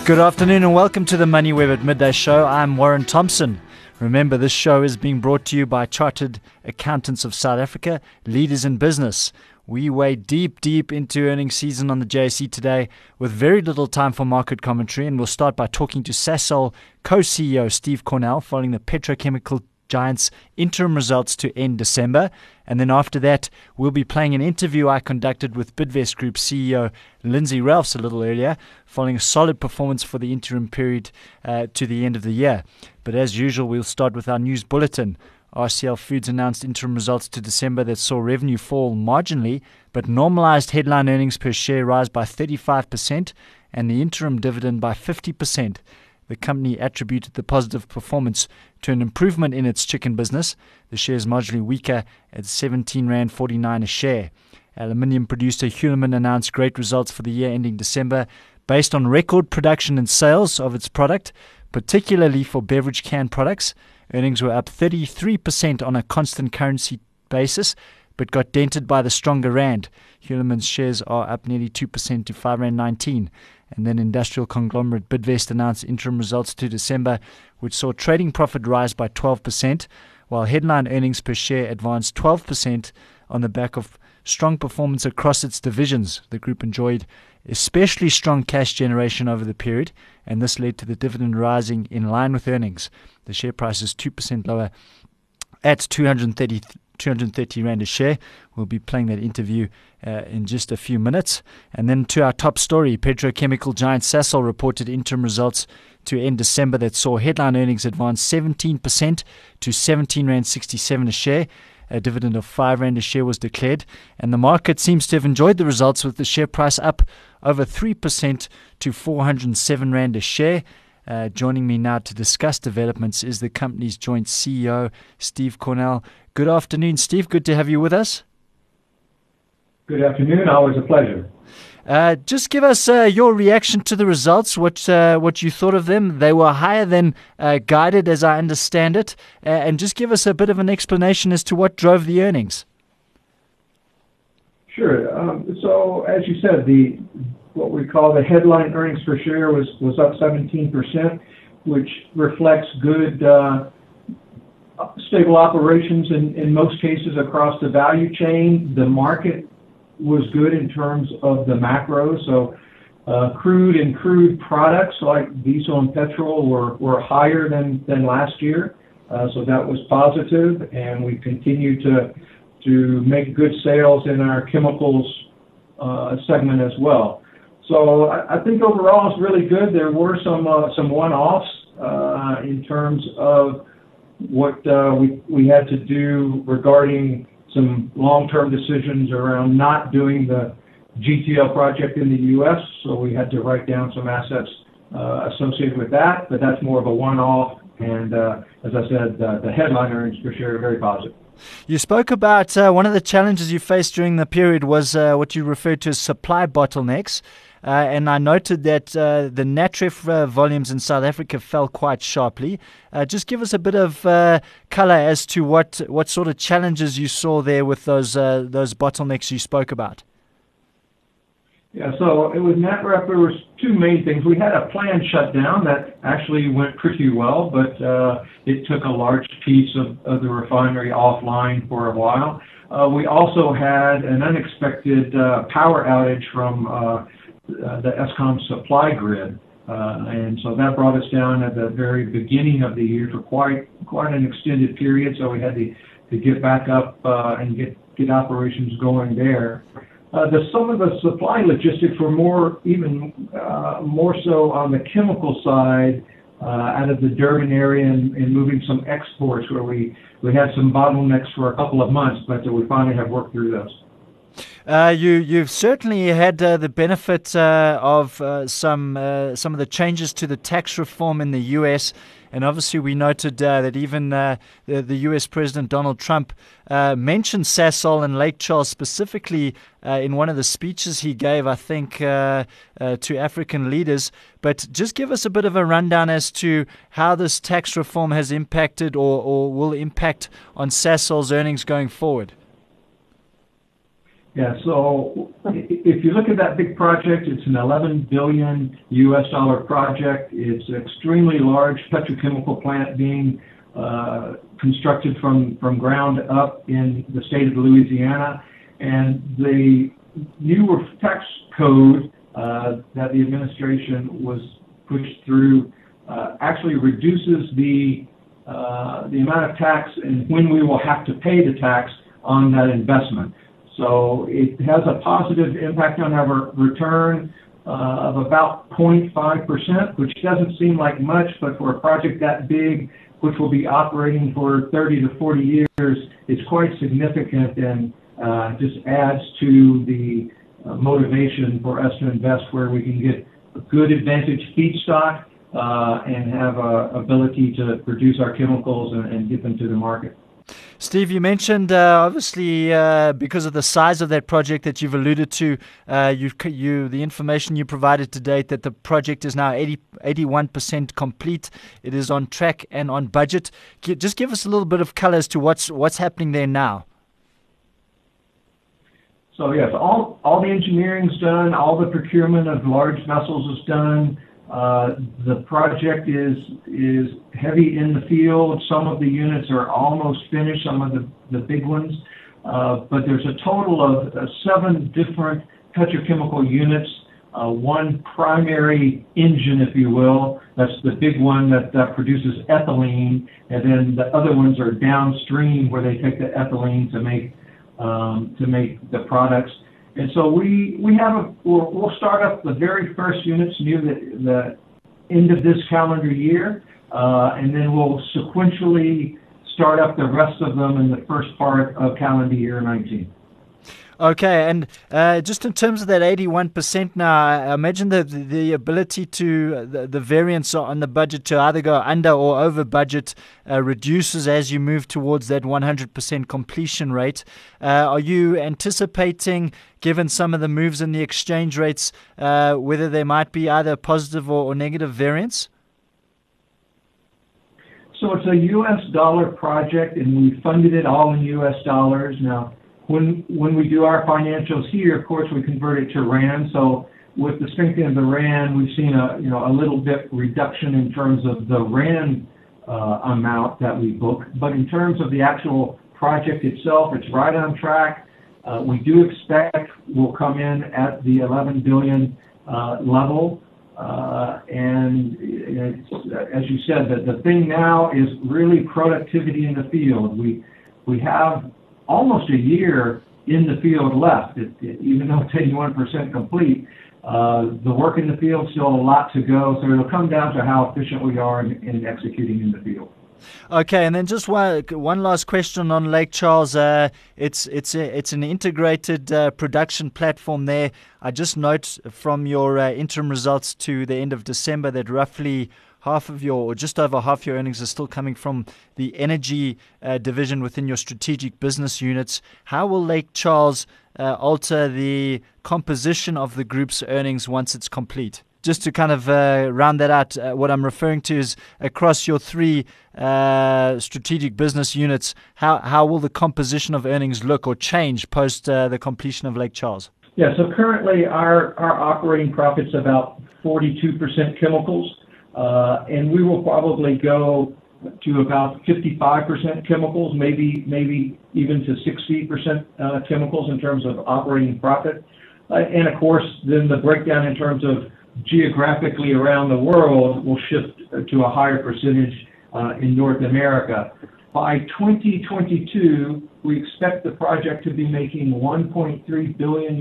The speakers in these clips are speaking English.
Good afternoon and welcome to the MoneyWeb at Midday Show. I'm Warren Thompson. Remember, this show is being brought to you by Chartered Accountants of South Africa, leaders in business. We wade deep into earnings season on the JSE today with very little time for market commentary, and we'll start by talking to Sasol co-CEO Steve Cornell following the petrochemical giant's interim results to end December. And then after that, we'll be playing an interview I conducted with Bidvest Group CEO Lindsay Ralphs a little earlier, following a solid performance for the interim period to the end of the year. But as usual, we'll start with our news bulletin. RCL Foods announced interim results to December that saw revenue fall marginally, but normalized headline earnings per share rise by 35% and the interim dividend by 50%. The company attributed the positive performance to an improvement in its chicken business. The share is marginally weaker at R17.49 a share. Aluminium producer Hulamin announced great results for the year ending December based on record production and sales of its product, particularly for beverage can products. Earnings were up 33% on a constant currency basis, but got dented by the stronger rand. Hulamin's shares are up nearly 2% to R5.19. And then industrial conglomerate Bidvest announced interim results to December, which saw trading profit rise by 12%, while headline earnings per share advanced 12% on the back of strong performance across its divisions. The group enjoyed especially strong cash generation over the period, and this led to the dividend rising in line with earnings. The share price is 2% lower at 230 Rand a share. We'll be playing that interview in just a few minutes. And then to our top story, petrochemical giant Sasol reported interim results to end December that saw headline earnings advance 17% to R17.67 a share. A dividend of R5 a share was declared, and the market seems to have enjoyed the results, with the share price up over 3% to R407 a share. Joining me now to discuss developments is the company's joint CEO, Steve Cornell. Good afternoon, Steve. Good to have you with us. Good afternoon. Always a pleasure. Just give us your reaction to the results, what you thought of them. They were higher than guided, as I understand it, and just give us a bit of an explanation as to what drove the earnings. Sure. So, as you said, what we call the headline earnings per share was up 17%, which reflects good stable operations in most cases across the value chain. The market was good in terms of the macro. So crude and crude products like diesel and petrol were higher than last year. So that was positive, and we continue to make good sales in our chemicals segment as well. So I think overall it's really good. There were some one-offs in terms of what we had to do regarding some long-term decisions around not doing the GTL project in the U.S., so we had to write down some assets associated with that, but that's more of a one-off, and as I said, the headline earnings per share are very positive. You spoke about one of the challenges you faced during the period was what you referred to as supply bottlenecks. And I noted that the Natref volumes in South Africa fell quite sharply. Just give us a bit of color as to what sort of challenges you saw there with those bottlenecks you spoke about. Yeah, so it was Natref. There was two main things. We had a planned shutdown that actually went pretty well, but it took a large piece of the refinery offline for a while. We also had an unexpected power outage from the Eskom supply grid, and so that brought us down at the very beginning of the year for quite an extended period. So we had to get back up and get operations going there. Some of the supply logistics were more so on the chemical side out of the Durban area and moving some exports where we had some bottlenecks for a couple of months, but we finally have worked through those. You've certainly had the benefit of some of the changes to the tax reform in the U.S., and obviously we noted that even the U.S. President Donald Trump mentioned Sasol and Lake Charles specifically in one of the speeches he gave, I think, to African leaders. But just give us a bit of a rundown as to how this tax reform has impacted or will impact on Sasol's earnings going forward. Yeah, so if you look at that big project, it's an $11 billion US project. It's an extremely large petrochemical plant being constructed from ground up in the state of Louisiana. And the newer tax code that the administration was pushed through actually reduces the amount of tax and when we will have to pay the tax on that investment. So it has a positive impact on our return of about 0.5%, which doesn't seem like much, but for a project that big, which will be operating for 30 to 40 years, it's quite significant and just adds to the motivation for us to invest where we can get a good advantage feedstock and have ability to produce our chemicals and get them to the market. Steve, you mentioned obviously because of the size of that project that you've alluded to, the information you provided to date that the project is now 81% complete. It is on track and on budget. Just give us a little bit of color as to what's happening there now. So yes, all the engineering's done, all the procurement of large vessels is done. The project is heavy in the field. Some of the units are almost finished, some of the big ones. But there's a total of 7 different petrochemical units, one primary engine, if you will. That's the big one that produces ethylene, and then the other ones are downstream where they take the ethylene to make the products. And so we'll start up the very first units near the end of this calendar year, and then we'll sequentially start up the rest of them in the first part of calendar year 19. Okay, and just in terms of that 81% now, I imagine that the ability to, the variance on the budget to either go under or over budget reduces as you move towards that 100% completion rate. Are you anticipating, given some of the moves in the exchange rates, whether there might be either positive or negative variance? So it's a U.S. dollar project, and we funded it all in U.S. dollars. Now, when we do our financials here, of course, we convert it to rand. So with the strengthening of the rand, we've seen a little bit reduction in terms of the rand amount that we book. But in terms of the actual project itself, it's right on track. We do expect we'll come in at the 11 billion level. And as you said, the thing now is really productivity in the field. We have almost a year in the field left, even though it's 81% complete. The work in the field still a lot to go, so it'll come down to how efficient we are in executing in the field. Okay, and then just one last question on Lake Charles. It's an integrated production platform there. I just note from your interim results to the end of December that roughly half of or just over half your earnings are still coming from the energy division within your strategic business units. How will Lake Charles alter the composition of the group's earnings once it's complete? Just to kind of round that out, what I'm referring to is across your 3 strategic business units, how will the composition of earnings look or change post the completion of Lake Charles? Yeah, so currently our operating profit's about 42% chemicals, and we will probably go to about 55% chemicals, maybe even to 60% chemicals in terms of operating profit. And of course, then the breakdown in terms of geographically around the world will shift to a higher percentage in North America. By 2022, we expect the project to be making $1.3 billion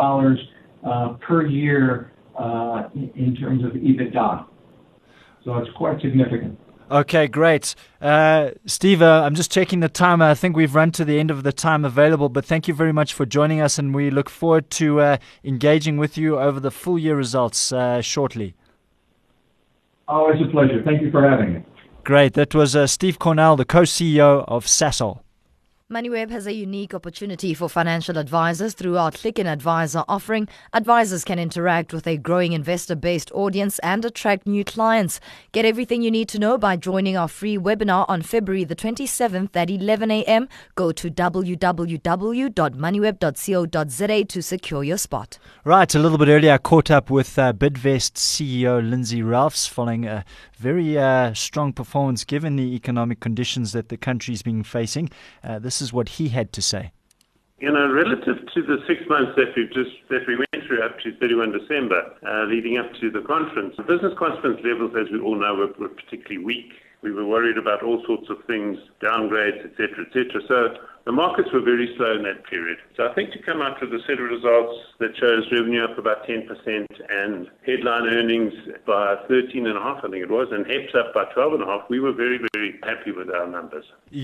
US per year in terms of EBITDA. So it's quite significant. Okay, great. Steve, I'm just checking the time. I think we've run to the end of the time available, but thank you very much for joining us, and we look forward to engaging with you over the full year results shortly. Always a pleasure. Thank you for having me. Great. That was Steve Cornell, the co-CEO of Sasol. MoneyWeb has a unique opportunity for financial advisors through our Click and Advisor offering. Advisors can interact with a growing investor-based audience and attract new clients. Get everything you need to know by joining our free webinar on February the 27th at 11 a.m. Go to www.moneyweb.co.za to secure your spot. Right, a little bit earlier I caught up with Bidvest CEO Lindsay Ralphs following a very strong performance given the economic conditions that the country's been facing. This is what he had to say. Relative to the 6 months that we went through up to 31 December, leading up to the conference, business confidence levels, as we all know, were particularly weak. We were worried about all sorts of things, downgrades, etc., etc. So the markets were very slow in that period. So I think to come out with a set of results that shows revenue up about 10% and headline earnings by 13.5%, I think it was, and HEPS up by 12.5%, we were very, very happy with our numbers.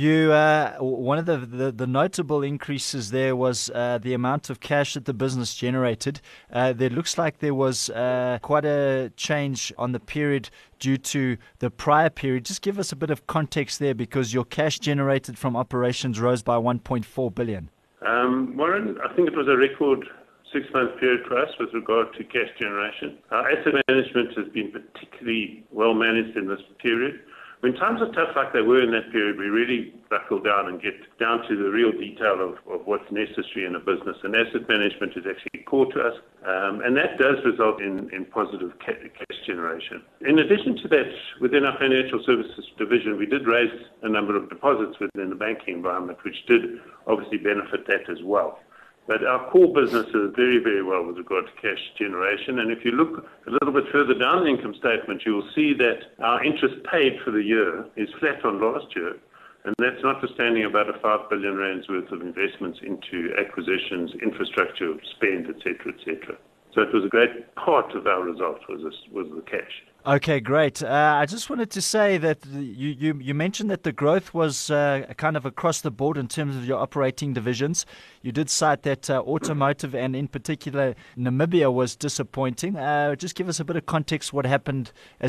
One of the notable increases there was the amount of cash that the business generated. There looks like there was quite a change on the period due to the prior period. Just give us a bit of context there, because your cash generated from operations rose by 1.4 billion. Warren, I think it was a record 6-month period for us with regard to cash generation. Our asset management has been particularly well managed in this period. When times are tough like they were in that period, we really buckle down and get down to the real detail of what's necessary in a business. And asset management is actually core to us, and that does result in positive cash generation. In addition to that, within our financial services division, we did raise a number of deposits within the banking environment, which did obviously benefit that as well. But our core business is very, very well with regard to cash generation. And if you look a little bit further down the income statement, you will see that our interest paid for the year is flat on last year. And that's notwithstanding about a 5 billion rands worth of investments into acquisitions, infrastructure, spend, etc., etc. So it was a great part of our result was the cash. Okay, great. I just wanted to say that you mentioned that the growth was kind of across the board in terms of your operating divisions. You did cite that automotive and in particular Namibia was disappointing. Just give us a bit of context what happened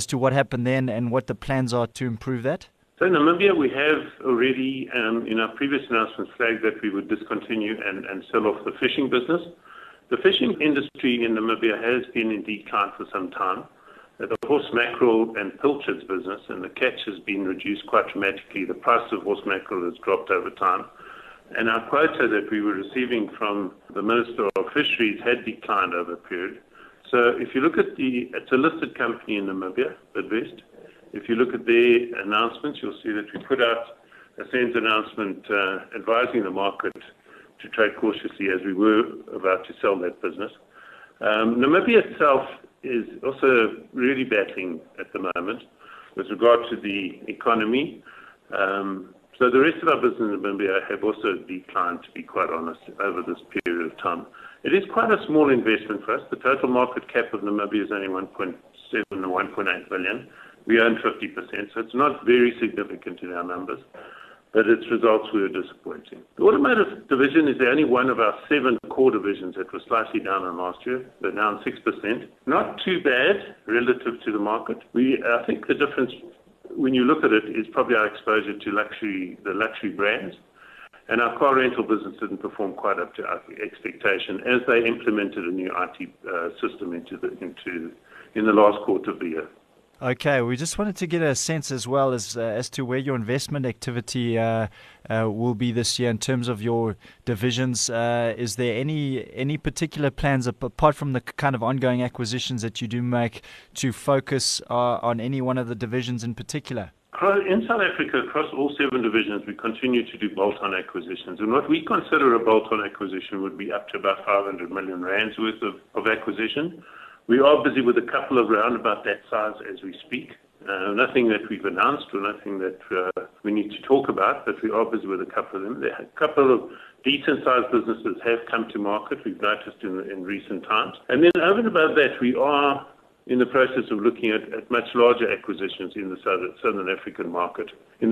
then and what the plans are to improve that. So in Namibia, we have already, in our previous announcements, flagged that we would discontinue and sell off the fishing business. The fishing industry in Namibia has been in decline for some time. The horse mackerel and pilchards business and the catch has been reduced quite dramatically. The price of horse mackerel has dropped over time. And our quota that we were receiving from the Minister of Fisheries had declined over a period. So if you look at it's a listed company in Namibia, Bidvest. If you look at their announcements, you'll see that we put out a SENS announcement advising the market to trade cautiously as we were about to sell that business. Namibia itself is also really battling at the moment with regard to the economy. So the rest of our business in Namibia have also declined, to be quite honest, over this period of time. It is quite a small investment for us. The total market cap of Namibia is only 1.7 or 1.8 billion. We own 50%, so it's not very significant in our numbers, but its results were disappointing. The automotive division is the only one of our 7 core divisions that was slightly down on last year. They're down 6%. Not too bad relative to the market. I think the difference, when you look at it, is probably our exposure to the luxury brands. And our car rental business didn't perform quite up to our expectation as they implemented a new IT system in the last quarter of the year. Okay, we just wanted to get a sense as well as to where your investment activity will be this year in terms of your divisions. Is there any particular plans, apart from the kind of ongoing acquisitions that you do make, to focus on any one of the divisions in particular? In South Africa, across all 7 divisions, we continue to do bolt-on acquisitions. And what we consider a bolt-on acquisition would be up to about 500 million rands worth of acquisition. We are busy with a couple of round about that size as we speak. Nothing that we've announced or nothing that we need to talk about, but we are busy with a couple of them. There are a couple of decent-sized businesses have come to market, we've noticed in recent times. And then over and above that, we are in the process of looking at much larger acquisitions in the South African market.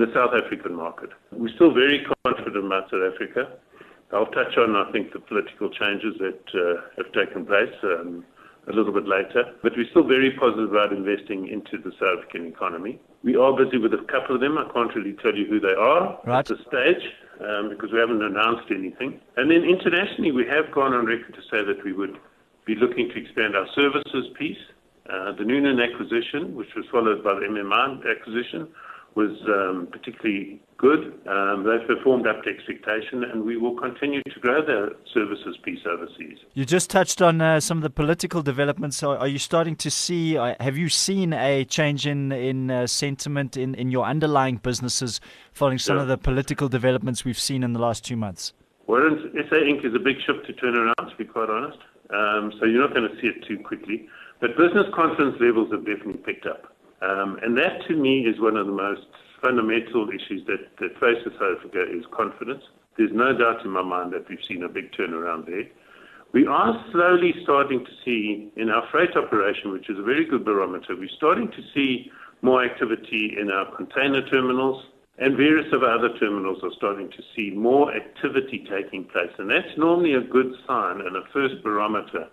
We're still very confident about South Africa. I'll touch on, I think, the political changes that have taken place a little bit later. But we're still very positive about investing into the South African economy. We are busy with a couple of them. I can't really tell you who they are at this stage. because we haven't announced anything. And then internationally, we have gone on record to say that we would be looking to expand our services piece. The Noonan acquisition, which was followed by the MMI acquisition, was particularly good. They've performed up to expectation, and we will continue to grow the services piece overseas. You just touched on some of the political developments. Are you starting to see, have you seen a change in sentiment in your underlying businesses following some of the political developments we've seen in the last 2 months? Warren, SA Inc. is a big ship to turn around, to be quite honest. So you're not going to see it too quickly. But business confidence levels have definitely picked up. And that, to me, is one of the most fundamental issues that faces South Africa is confidence. There's no doubt in my mind that we've seen a big turnaround there. We are slowly starting to see, in our freight operation, which is a very good barometer, we're starting to see more activity in our container terminals, and various of our other terminals are starting to see more activity taking place. And that's normally a good sign and a first barometer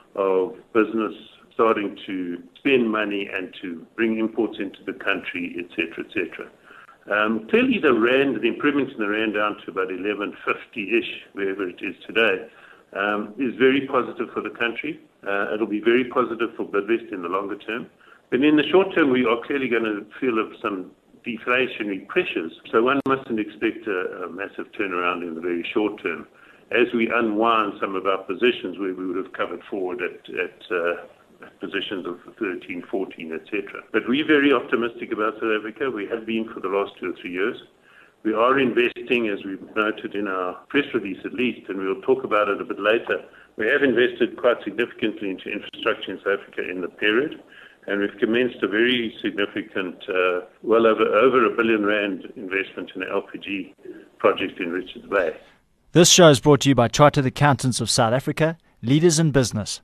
of business starting to spend money and to bring imports into the country, etc., etc. Clearly, the improvements in the rand down to about 11.50-ish, wherever it is today, is very positive for the country. It'll be very positive for Bidvest in the longer term. But in the short term, we are clearly going to feel of some deflationary pressures. So one mustn't expect a massive turnaround in the very short term as we unwind some of our positions where we would have covered forward at positions of 13, 14, etc. But we're very optimistic about South Africa. We have been for the last 2 or 3 years. We are investing, as we've noted in our press release at least, and we'll talk about it a bit later. We have invested quite significantly into infrastructure in South Africa in the period, and we've commenced a very significant, well over R1 billion investment in an LPG project in Richards Bay. This show is brought to you by Chartered Accountants of South Africa, leaders in business.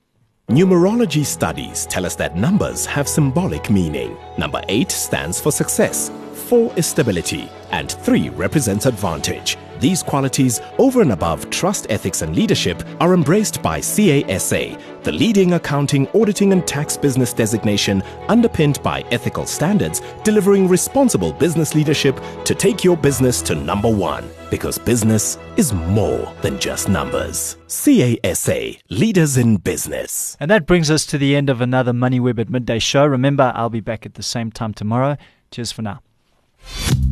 Numerology studies tell us that numbers have symbolic meaning. Number 8 stands for success, 4 is stability, and 3 represents advantage. These qualities, over and above trust, ethics, and leadership, are embraced by CASA, the leading accounting, auditing, and tax business designation underpinned by ethical standards, delivering responsible business leadership to take your business to number 1. Because business is more than just numbers. CASA, leaders in business. And that brings us to the end of another MoneyWeb at Midday show. Remember, I'll be back at the same time tomorrow. Cheers for now.